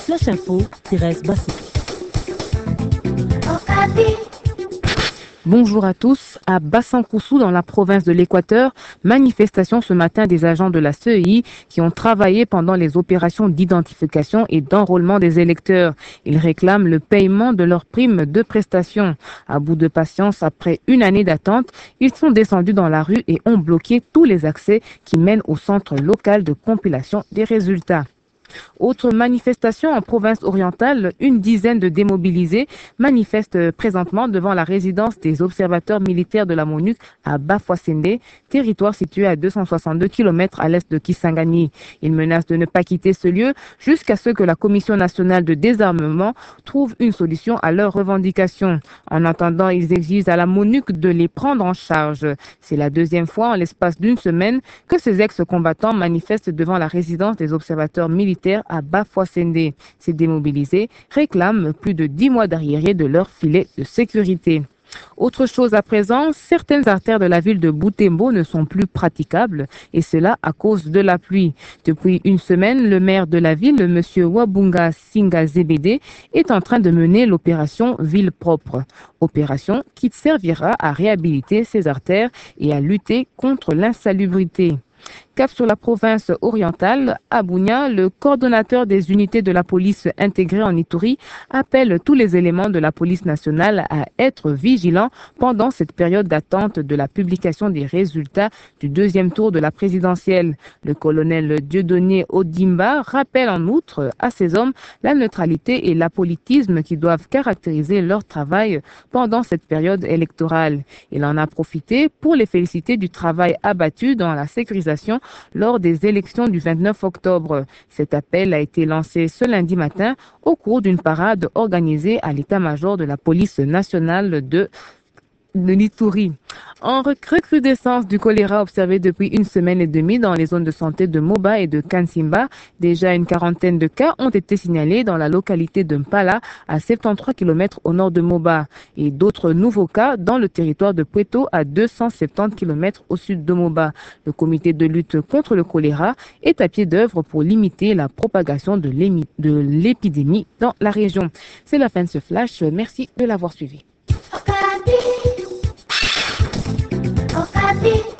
Flash Info, Thérèse Bassi. Bonjour à tous. À Bassankoussou, dans la province de l'Équateur, manifestation ce matin des agents de la CEI qui ont travaillé pendant les opérations d'identification et d'enrôlement des électeurs. Ils réclament le paiement de leurs primes de prestation. À bout de patience, après une année d'attente, ils sont descendus dans la rue et ont bloqué tous les accès qui mènent au centre local de compilation des résultats. Autre manifestation en province orientale, une dizaine de démobilisés manifestent présentement devant la résidence des observateurs militaires de la MONUC à Bafouassendé, territoire situé à 262 km à l'est de Kisangani. Ils menacent de ne pas quitter ce lieu jusqu'à ce que la Commission nationale de désarmement trouve une solution à leurs revendications. En attendant, ils exigent à la MONUC de les prendre en charge. C'est la deuxième fois en l'espace d'une semaine que ces ex-combattants manifestent devant la résidence des observateurs militaires à Bafouassendé. Ces démobilisés réclament plus de 10 mois d'arriérés de leur filet de sécurité. Autre chose à présent, certaines artères de la ville de Butembo ne sont plus praticables et cela à cause de la pluie. Depuis une semaine, le maire de la ville, M. Wabunga Singa Zebede, est en train de mener l'opération Ville propre. Opération qui servira à réhabiliter ces artères et à lutter contre l'insalubrité. Cap sur la province orientale, à Bunia, le coordonnateur des unités de la police intégrée en Ituri appelle tous les éléments de la police nationale à être vigilants pendant cette période d'attente de la publication des résultats du deuxième tour de la présidentielle. Le colonel Dieudonné Odimba rappelle en outre à ces hommes la neutralité et l'apolitisme qui doivent caractériser leur travail pendant cette période électorale. Il en a profité pour les féliciter du travail abattu dans la sécurisation lors des élections du 29 octobre. Cet appel a été lancé ce lundi matin au cours d'une parade organisée à l'état-major de la police nationale de l'Ituri. En recrudescence du choléra observé depuis une semaine et demie dans les zones de santé de Moba et de Kansimba, déjà une quarantaine de cas ont été signalés dans la localité de Mpala, à 73 km au nord de Moba, et d'autres nouveaux cas dans le territoire de Pueto, à 270 km au sud de Moba. Le comité de lutte contre le choléra est à pied d'œuvre pour limiter la propagation de l'épidémie dans la région. C'est la fin de ce flash. Merci de l'avoir suivi.